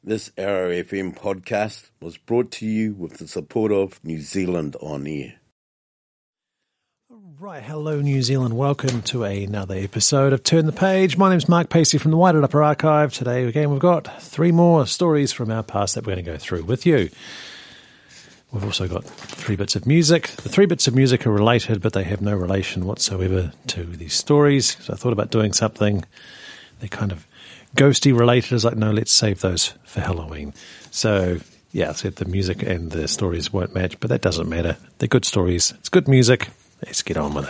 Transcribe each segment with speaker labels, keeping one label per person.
Speaker 1: This Arrow FM podcast was brought to you with the support of New Zealand On Air.
Speaker 2: Right, hello New Zealand. Welcome to another episode of Turn the Page. My name's Mark Pacey from the Wairarapa Archive. Today again we've got 3 more stories from our past that we're going to go through with you. We've also got 3 bits of music. The 3 bits of music are related, but they have no relation whatsoever to these stories. So I thought about doing something. They're kind of ghosty related. I was like, no, let's save those for Halloween. So yeah, I said the music and the stories won't match, but that doesn't matter. They're good stories. It's good music. Let's get on with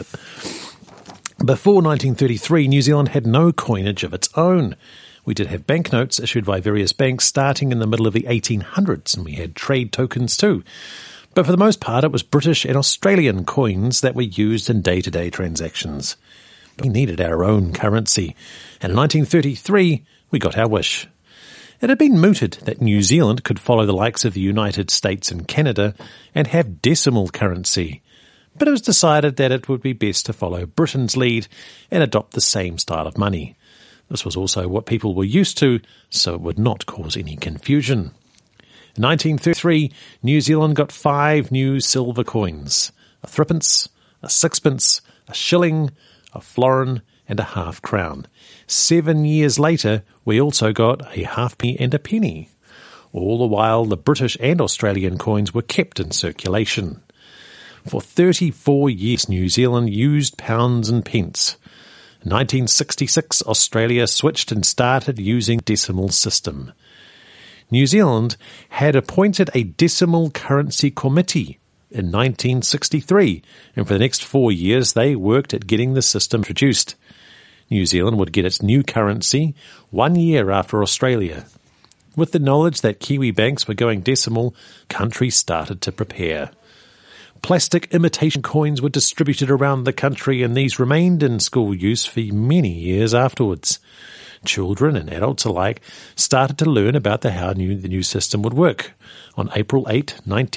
Speaker 2: it. Before 1933, New Zealand had no coinage of its own. We did have banknotes issued by various banks starting in the middle of the 1800s, and we had trade tokens too. But for the most part, it was British and Australian coins that were used in day-to-day transactions. We needed our own currency, and in 1933, we got our wish. It had been mooted that New Zealand could follow the likes of the United States and Canada and have decimal currency. But it was decided that it would be best to follow Britain's lead and adopt the same style of money. This was also what people were used to, so it would not cause any confusion. In 1933, New Zealand got 5 new silver coins: a threepence, a sixpence, a shilling, a florin, and a half crown. 7 years later, we also got a halfpenny and a penny. All the while, the British and Australian coins were kept in circulation. For 34 years, New Zealand used pounds and pence. In 1966, Australia switched and started using decimal system. New Zealand had appointed a decimal currency committee in 1963, and for the next 4 years they worked at getting the system introduced. New Zealand would get its new currency 1 year after Australia. With the knowledge that Kiwi banks were going decimal, countries started to prepare. Plastic imitation coins were distributed around the country, and these remained in school use for many years afterwards. Children and adults alike started to learn about how the new system would work. On April 8,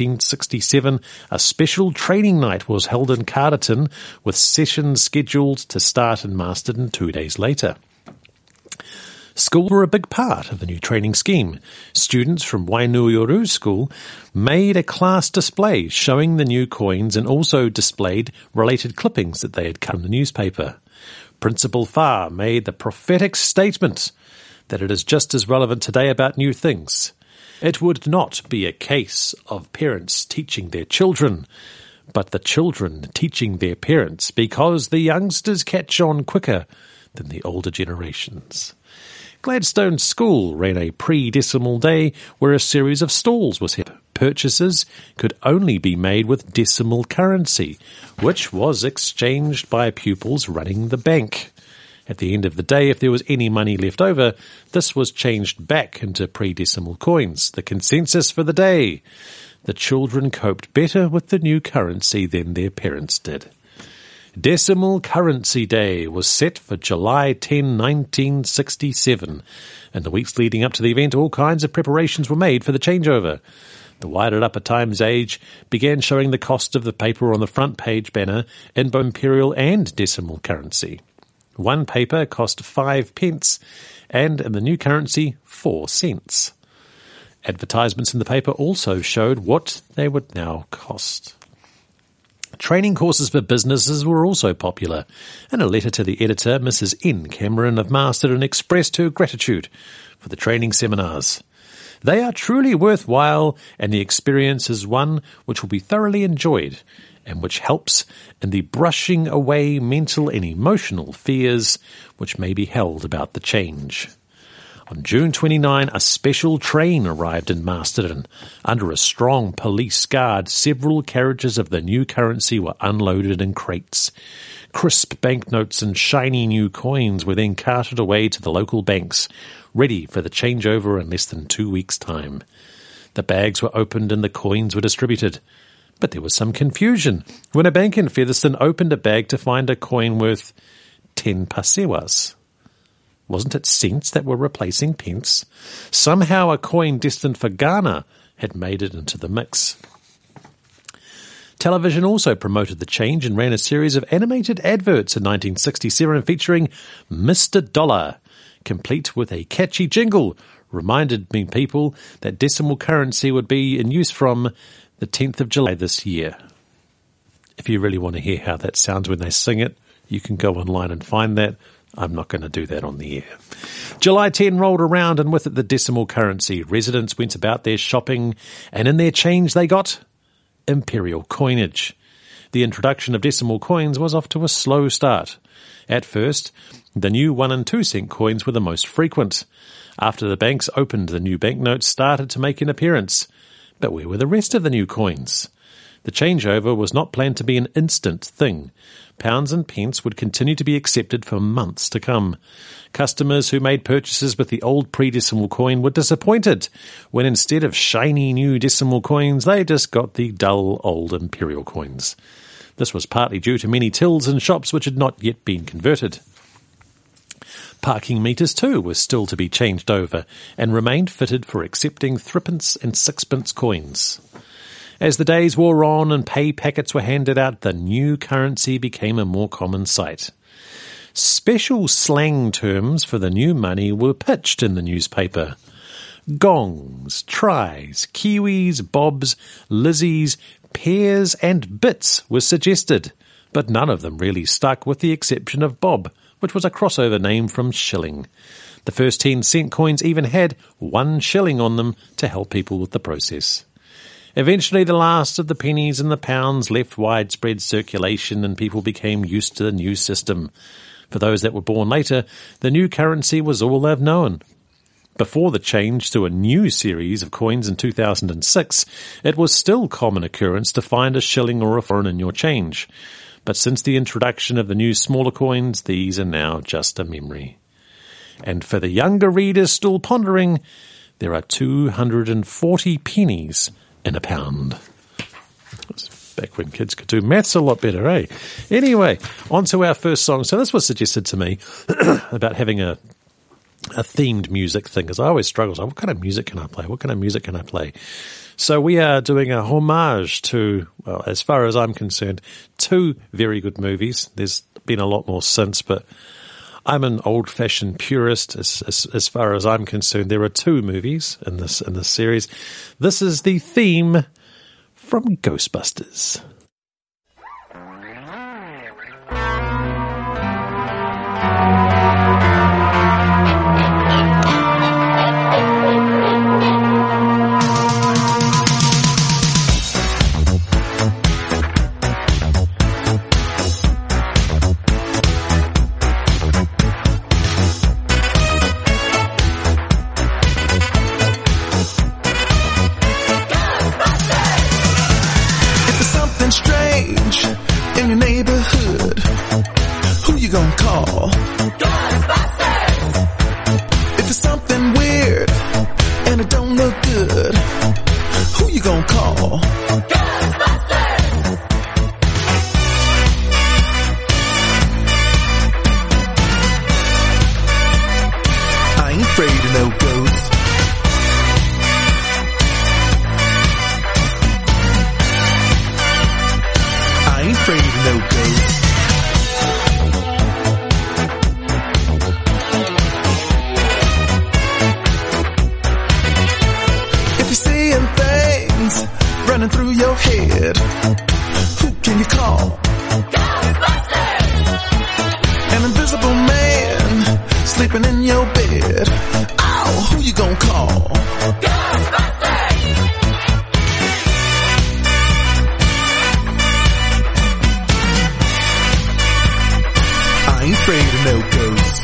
Speaker 2: 1967, a special training night was held in Carterton, with sessions scheduled to start in Masterton 2 days later. Schools were a big part of the new training scheme. Students from Wainuioro School made a class display showing the new coins and also displayed related clippings that they had cut from the newspaper. Principal Farr made the prophetic statement that it is just as relevant today about new things. It would not be a case of parents teaching their children, but the children teaching their parents, because the youngsters catch on quicker than the older generations. Gladstone School ran a pre-decimal day where a series of stalls was held. Purchases could only be made with decimal currency, which was exchanged by pupils running the bank. At the end of the day, if there was any money left over, this was changed back into pre-decimal coins, the consensus for the day. The children coped better with the new currency than their parents did. Decimal Currency Day was set for July 10, 1967. In the weeks leading up to the event, all kinds of preparations were made for the changeover. The Wairarapa Times Age began showing the cost of the paper on the front page banner in both imperial and decimal currency. One paper cost 5 pence, and in the new currency, 4 cents. Advertisements in the paper also showed what they would now cost. Training courses for businesses were also popular. In a letter to the editor, Mrs. N. Cameron of Masterton expressed her gratitude for the training seminars. They are truly worthwhile, and the experience is one which will be thoroughly enjoyed and which helps in the brushing away mental and emotional fears which may be held about the change. On June 29, a special train arrived in Masterton. Under a strong police guard, several carriages of the new currency were unloaded in crates. Crisp banknotes and shiny new coins were then carted away to the local banks, ready for the changeover in less than 2 weeks' time. The bags were opened and the coins were distributed. But there was some confusion when a bank in Featherston opened a bag to find a coin worth 10 pasewas. Wasn't it cents that were replacing pence? Somehow a coin destined for Ghana had made it into the mix. Television also promoted the change and ran a series of animated adverts in 1967 featuring Mr. Dollar, complete with a catchy jingle reminded people that decimal currency would be in use from the 10th of July this year. If you really want to hear how that sounds when they sing it, you can go online and find that. I'm not going to do that on the air. July 10 rolled around, and with it the decimal currency. Residents went about their shopping, and in their change they got imperial coinage. The introduction of decimal coins was off to a slow start. At first, the new 1 and 2 cent coins were the most frequent. After the banks opened, the new banknotes started to make an appearance. But where were the rest of the new coins? The changeover was not planned to be an instant thing. Pounds and pence would continue to be accepted for months to come. Customers who made purchases with the old pre-decimal coin were disappointed when instead of shiny new decimal coins, they just got the dull old imperial coins. This was partly due to many tills in shops which had not yet been converted. Parking meters too were still to be changed over and remained fitted for accepting threepence and sixpence coins. As the days wore on and pay packets were handed out, the new currency became a more common sight. Special slang terms for the new money were pitched in the newspaper. Gongs, tries, kiwis, bobs, lizzies, pairs and bits were suggested, but none of them really stuck with the exception of bob, which was a crossover name from shilling. The first 10-cent coins even had 1 shilling on them to help people with the process. Eventually, the last of the pennies and the pounds left widespread circulation and people became used to the new system. For those that were born later, the new currency was all they've known. Before the change to a new series of coins in 2006, it was still common occurrence to find a shilling or a foreign in your change. But since the introduction of the new smaller coins, these are now just a memory. And for the younger readers still pondering, there are 240 pennies in a pound. Back when kids could do maths a lot better, eh? Anyway, on to our first song. So this was suggested to me about having a themed music thing, because I always struggle. So what kind of music can I play? What kind of music can I play? So we are doing a homage to, well, as far as I'm concerned, 2 very good movies. There's been a lot more since, but I'm an old-fashioned purist as far as I'm concerned. There are 2 movies in this series. This is the theme from Ghostbusters.
Speaker 3: In your neighborhood, who you gonna call? Ghostbusters! If it's something weird and it don't look good, who you gonna call? Ghostbusters! I ain't afraid of no ghosts. I ain't afraid of no ghosts. If you're seeing things running through your head, who can you call? Ghostbusters! An invisible man sleeping in your bed. Oh, who you gonna call? Ghostbusters! I ain't afraid of no ghosts.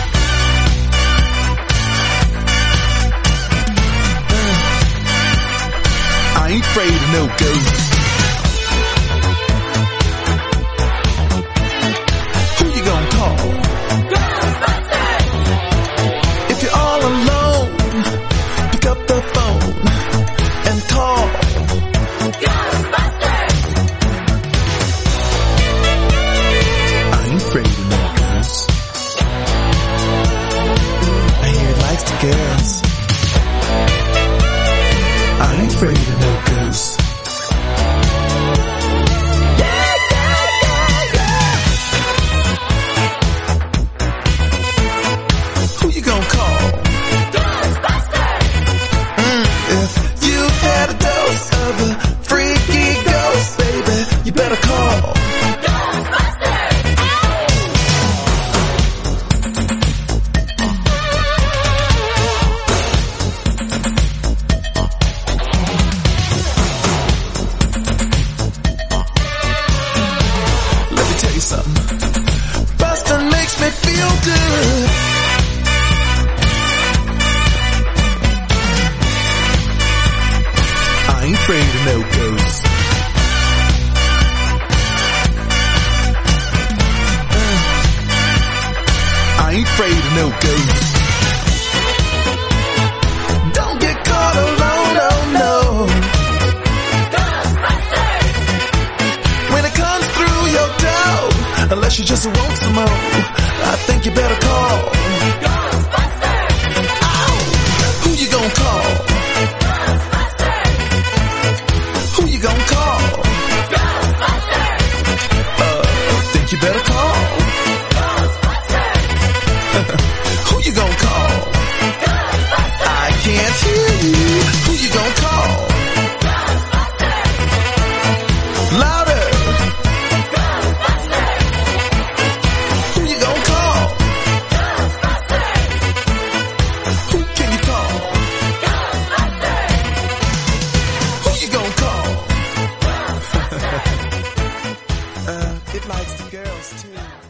Speaker 3: I ain't afraid of no ghosts. Who you gonna call? Ghostbusters! If you're all alone, pick up the phone and call Ghostbusters! I ain't afraid of no ghosts. I hear it likes to girls. I ain't afraid of no ghosts. Yeah, yeah, yeah, yeah. Who you gonna call? Ghostbusters! afraid of no ghosts. I ain't afraid of no ghosts. Don't get caught alone, oh no. When it comes through your door, unless you just want some more, I think you better call Ghostbusters. Oh, who you gonna call? Ghostbusters. Who you gonna call? Ghostbusters. Think you better call Who you gonna call? Ghostbusters. I can't hear you. Who you gonna call? Ghostbusters. Louder. Ghostbusters. Who you gonna call? Ghostbusters. Who can you call? Ghostbusters. Who you gonna call? Ghostbusters. It likes the girls too.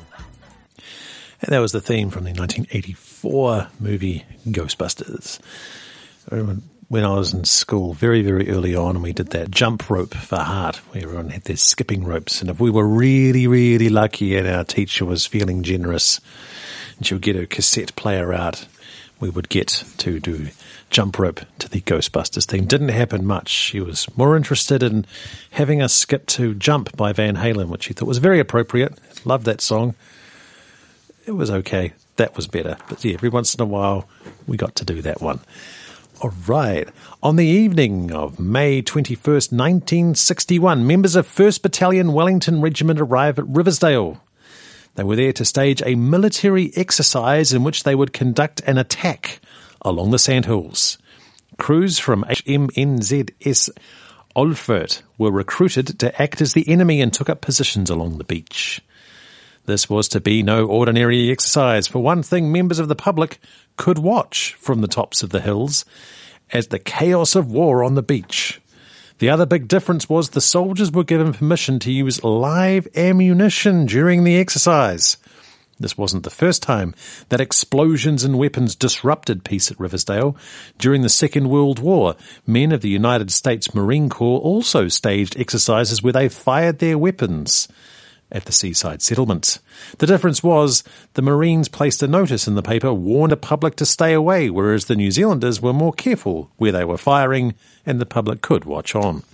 Speaker 2: And that was the theme from the 1984 movie Ghostbusters. I remember when I was in school very, very early on, and we did that jump rope for heart, where everyone had their skipping ropes. And if we were really, really lucky and our teacher was feeling generous and she would get her cassette player out, we would get to do jump rope to the Ghostbusters theme. Didn't happen much. She was more interested in having us skip to Jump by Van Halen, which she thought was very appropriate. Loved that song. It was okay. That was better. But yeah, every once in a while, we got to do that one. All right. On the evening of May 21st, 1961, members of 1st Battalion Wellington Regiment arrived at Riversdale. They were there to stage a military exercise in which they would conduct an attack along the sandhills. Crews from HMNZS Olfert were recruited to act as the enemy and took up positions along the beach. This was to be no ordinary exercise. For one thing, members of the public could watch from the tops of the hills as the chaos of war on the beach. The other big difference was the soldiers were given permission to use live ammunition during the exercise. This wasn't the first time that explosions and weapons disrupted peace at Riversdale. During the Second World War, men of the United States Marine Corps also staged exercises where they fired their weapons at the seaside settlements. The difference was the Marines placed a notice in the paper, warned the public to stay away, whereas the New Zealanders were more careful where they were firing and the public could watch on.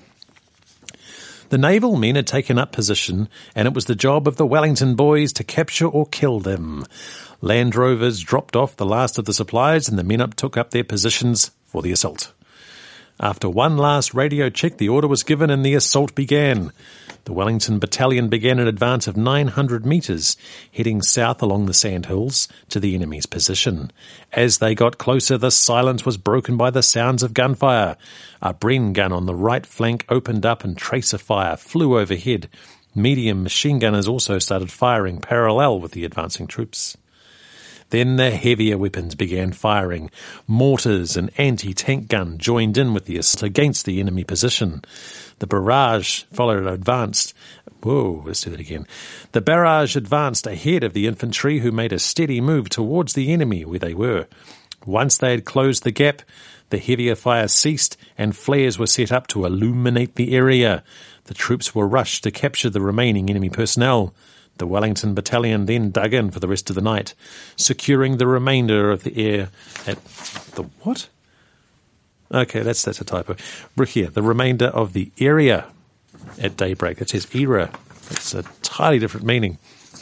Speaker 2: The naval men had taken up position, and it was the job of the Wellington boys to capture or kill them. Land Rovers dropped off the last of the supplies, and the men took up their positions for the assault. After one last radio check, the order was given and the assault began. The Wellington Battalion began an advance of 900 metres, heading south along the sandhills to the enemy's position. As they got closer, the silence was broken by the sounds of gunfire. A Bren gun on the right flank opened up and tracer fire flew overhead. Medium machine gunners also started firing parallel with the advancing troops. Then the heavier weapons began firing. Mortars and anti-tank gun joined in with the assault against the enemy position. The barrage followed and advanced. Whoa, let's do that again. The barrage advanced ahead of the infantry, who made a steady move towards the enemy where they were. Once they had closed the gap, the heavier fire ceased and flares were set up to illuminate the area. The troops were rushed to capture the remaining enemy personnel. The Wellington Battalion then dug in for the rest of the night, securing the remainder of the air at the what? Okay, that's a typo. Here, the remainder of the area at daybreak. It says era. It's a entirely different meaning.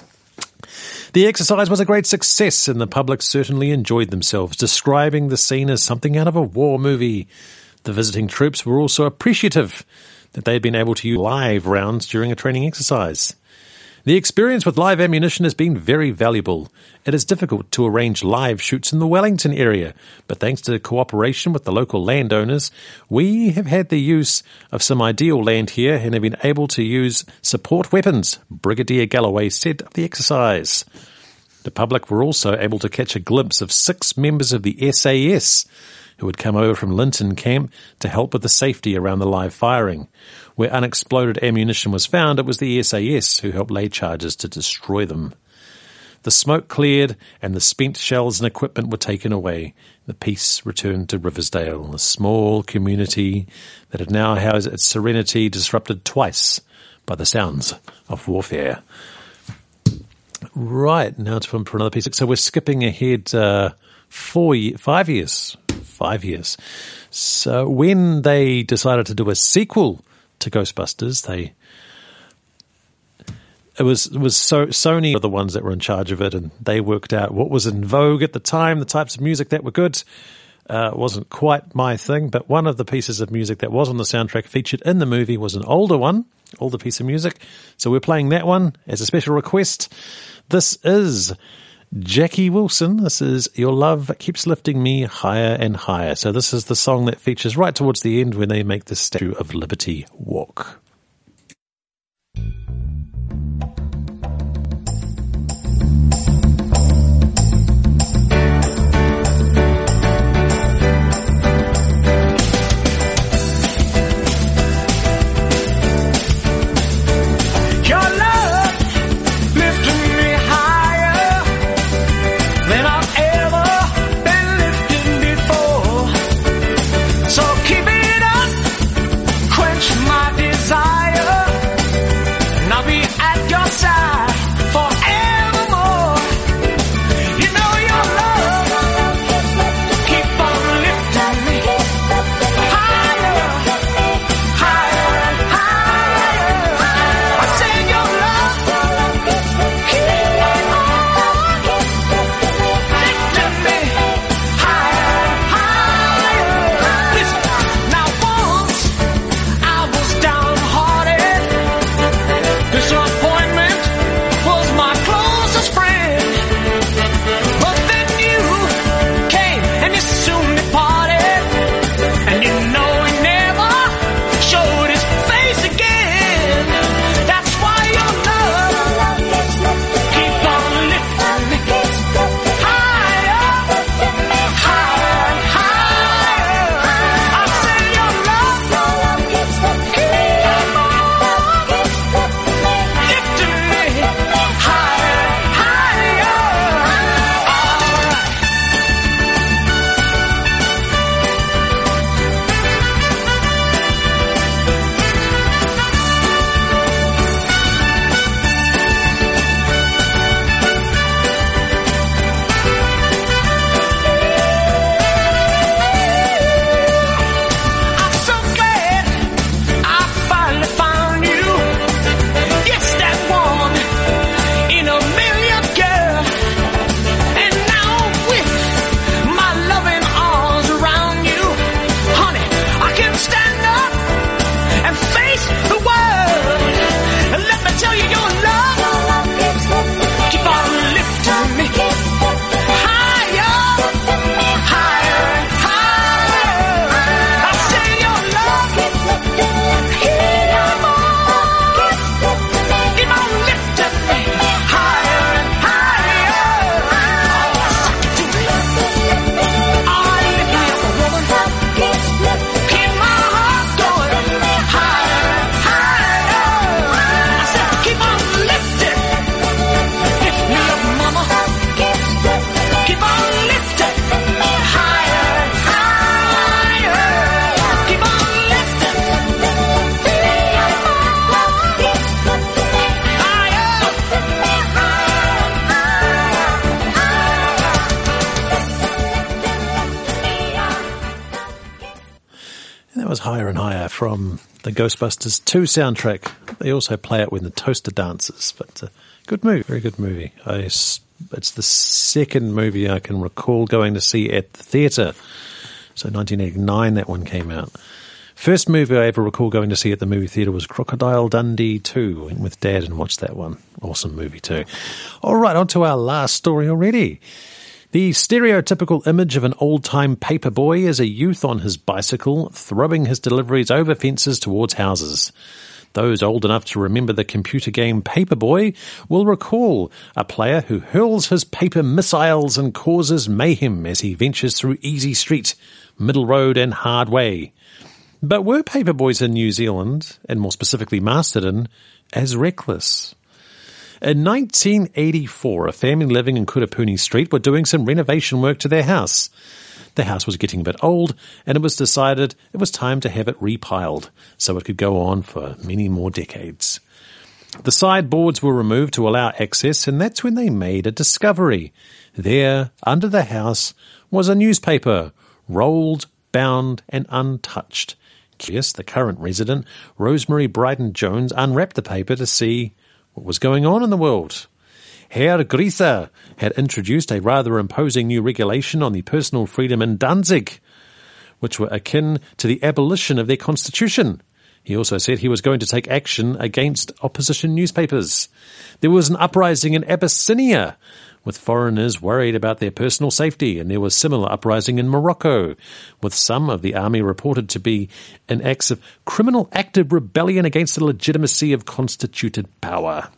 Speaker 2: The exercise was a great success, and the public certainly enjoyed themselves, describing the scene as something out of a war movie. The visiting troops were also appreciative that they had been able to use live rounds during a training exercise. The experience with live ammunition has been very valuable. It is difficult to arrange live shoots in the Wellington area, but thanks to cooperation with the local landowners, we have had the use of some ideal land here and have been able to use support weapons, Brigadier Galloway said of the exercise. The public were also able to catch a glimpse of 6 members of the SAS who had come over from Linton Camp to help with the safety around the live firing. Where unexploded ammunition was found, it was the SAS who helped lay charges to destroy them. The smoke cleared and the spent shells and equipment were taken away. The peace returned to Riversdale, a small community that had now housed its serenity disrupted twice by the sounds of warfare. Right, now for another piece. So we're skipping ahead 5 years. 5 years. So when they decided to do a sequel to Ghostbusters, Sony were the ones that were in charge of it, and they worked out what was in vogue at the time, the types of music that were good. It wasn't quite my thing, but one of the pieces of music that was on the soundtrack featured in the movie was an older piece of music. So we're playing that one as a special request. This is Jackie Wilson. This is Your Love Keeps Lifting Me Higher and Higher. So this is the song that features right towards the end when they make the Statue of Liberty walk. Higher and Higher from the Ghostbusters 2 soundtrack. They also play it when the toaster dances, but good movie, very good movie. It's the second movie I can recall going to see at the theatre. So 1989 that one came out. First movie I ever recall going to see at the movie theatre was Crocodile Dundee 2. Went with Dad and watched that one. Awesome movie too. All right, on to our last story already. The stereotypical image of an old-time paperboy is a youth on his bicycle throwing his deliveries over fences towards houses. Those old enough to remember the computer game Paperboy will recall a player who hurls his paper missiles and causes mayhem as he ventures through Easy Street, Middle Road and Hard Way. But were paperboys in New Zealand, and more specifically Masterton, as reckless? In 1984, a family living in Kurapuni Street were doing some renovation work to their house. The house was getting a bit old, and it was decided it was time to have it repiled so it could go on for many more decades. The sideboards were removed to allow access, and that's when they made a discovery. There, under the house, was a newspaper, rolled, bound, and untouched. Curious, the current resident, Rosemary Bryden-Jones, unwrapped the paper to see what was going on in the world. Herr Grieser had introduced a rather imposing new regulation on the personal freedom in Danzig, which were akin to the abolition of their constitution. He also said he was going to take action against opposition newspapers. There was an uprising in Abyssinia, with foreigners worried about their personal safety, and there was similar uprising in Morocco, with some of the army reported to be in acts of criminal active rebellion against the legitimacy of constituted power.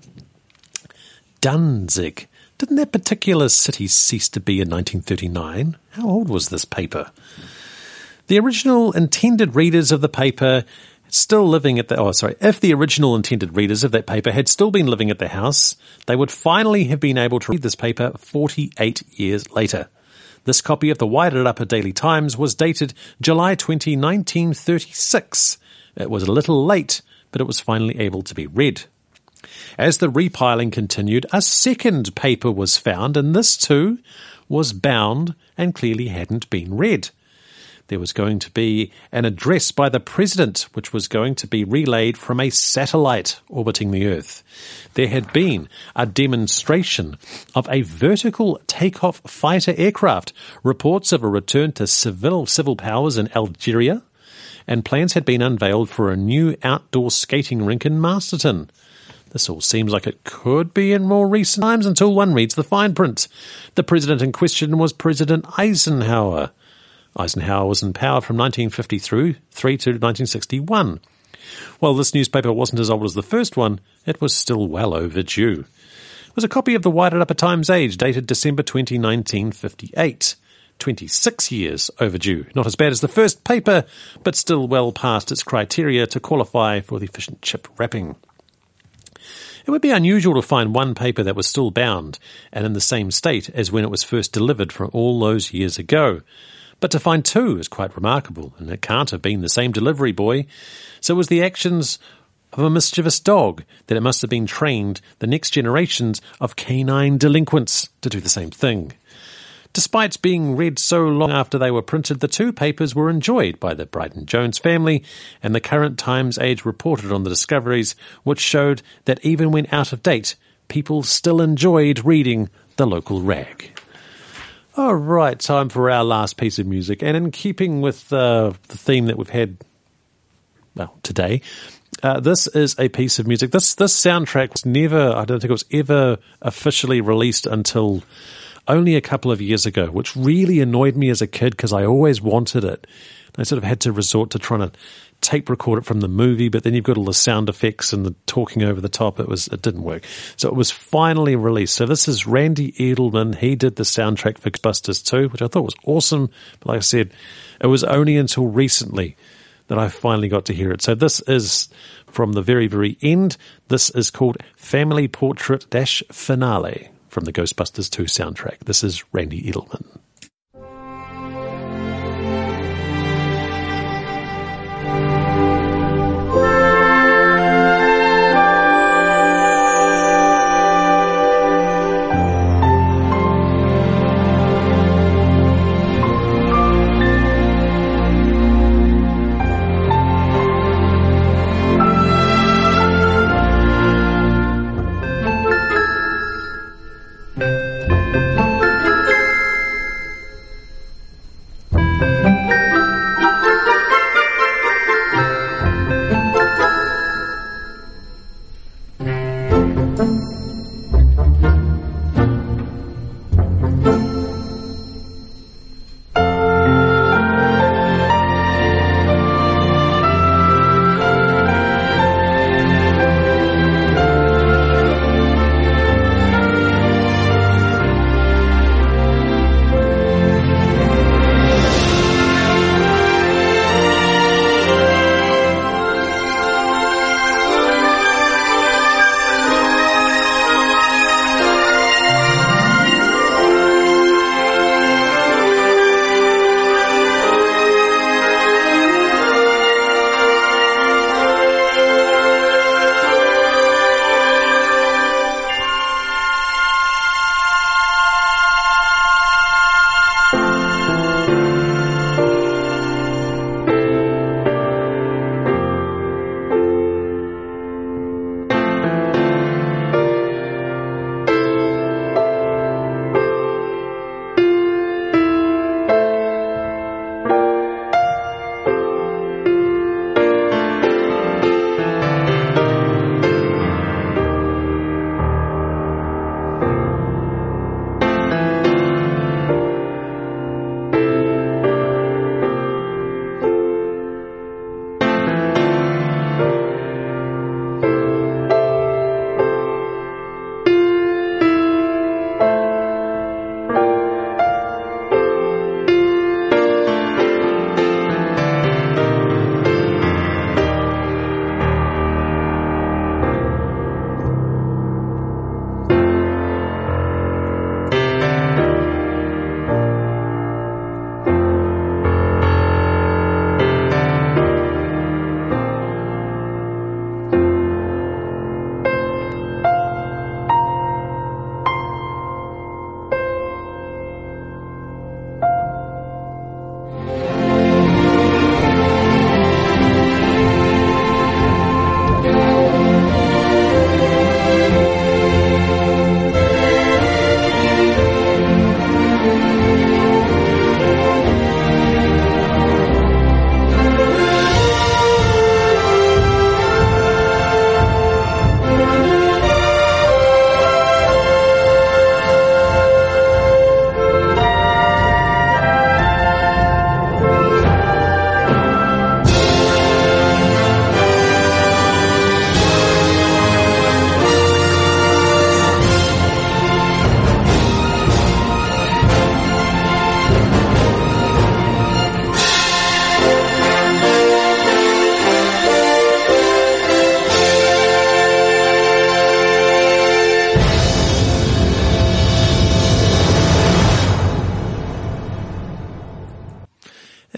Speaker 2: Danzig. Didn't that particular city cease to be in 1939? How old was this paper? The original intended readers of the paper still living at if the original intended readers of that paper had still been living at the house, they would finally have been able to read this paper 48 years later. This copy of the Wairarapa Daily Times was dated July 20, 1936. It was a little late, but it was finally able to be read. As the repiling continued, a second paper was found, and this too was bound and clearly hadn't been read. There was going to be an address by the president, which was going to be relayed from a satellite orbiting the Earth. There had been a demonstration of a vertical takeoff fighter aircraft, reports of a return to civil powers in Algeria, and plans had been unveiled for a new outdoor skating rink in Masterton. This all seems like it could be in more recent times until one reads the fine print. The president in question was President Eisenhower. Eisenhower was in power from 1953 to 1961. While this newspaper wasn't as old as the first one, it was still well overdue. It was a copy of the Wairarapa Times Age dated December 20, 1958. 26 years overdue. Not as bad as the first paper, but still well past its criteria to qualify for the efficient chip wrapping. It would be unusual to find one paper that was still bound and in the same state as when it was first delivered from all those years ago. But to find two is quite remarkable, and it can't have been the same delivery boy. So it was the actions of a mischievous dog that it must have been trained the next generations of canine delinquents to do the same thing. Despite being read so long after they were printed, the two papers were enjoyed by the Bryden-Jones family, and the current Times Age reported on the discoveries, which showed that even when out of date, people still enjoyed reading the local rag. All right, time for our last piece of music. And in keeping with the theme that we've had, today, this is a piece of music. This soundtrack was I don't think it was ever officially released until only a couple of years ago, which really annoyed me as a kid because I always wanted it. I sort of had to resort to trying to tape record it from the movie, but then you've got all the sound effects and the talking over the top. It didn't work. So it was finally released. So this is Randy Edelman. He did the soundtrack for Ghostbusters 2, which I thought was awesome. But like I said, it was only until recently that I finally got to hear it. So this is from the very, very end. This is called Family Portrait - Finale from the Ghostbusters 2 soundtrack. This is Randy Edelman.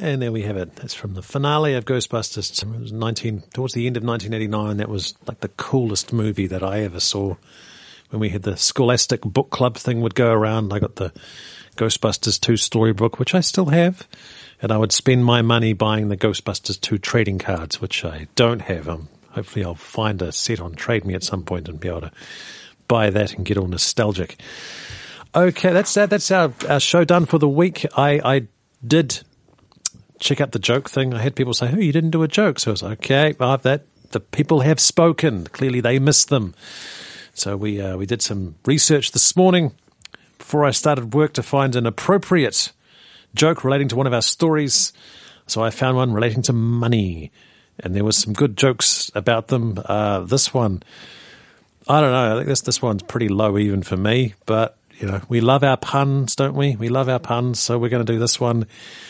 Speaker 2: And there we have it. That's from the finale of Ghostbusters. It was towards the end of 1989. That was like the coolest movie that I ever saw. When we had the Scholastic book club thing would go around, I got the Ghostbusters 2 storybook, which I still have. And I would spend my money buying the Ghostbusters 2 trading cards, which I don't have. Hopefully I'll find a set on Trade Me at some point and be able to buy that and get all nostalgic. Okay, that's our show done for the week. I did check out the joke thing. I had people say, "Oh, you didn't do a joke." So I was like, okay, well, the people have spoken. Clearly they missed them. So we did some research this morning before I started work to find an appropriate joke relating to one of our stories. So I found one relating to money, and there was some good jokes about them. This one, I don't know. I think this one's pretty low even for me, but you know, we love our puns, don't we? We love our puns, so we're going to do this one.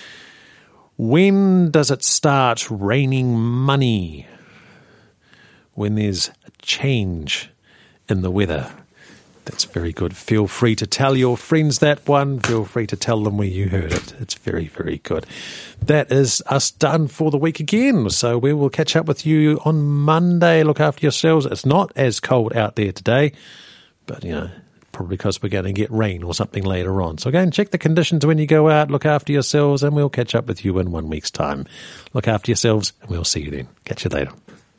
Speaker 2: When does it start raining money? When there's a change in the weather. That's very good. Feel free to tell your friends that one. Feel free to tell them where you heard it. It's very, very good. That is us done for the week again. So we will catch up with you on Monday. Look after yourselves. It's not as cold out there today, but you know, probably because we're going to get rain or something later on. So go and check the conditions when you go out. Look after yourselves, and we'll catch up with you in 1 week's time. Look after yourselves, and we'll see you then. Catch you later.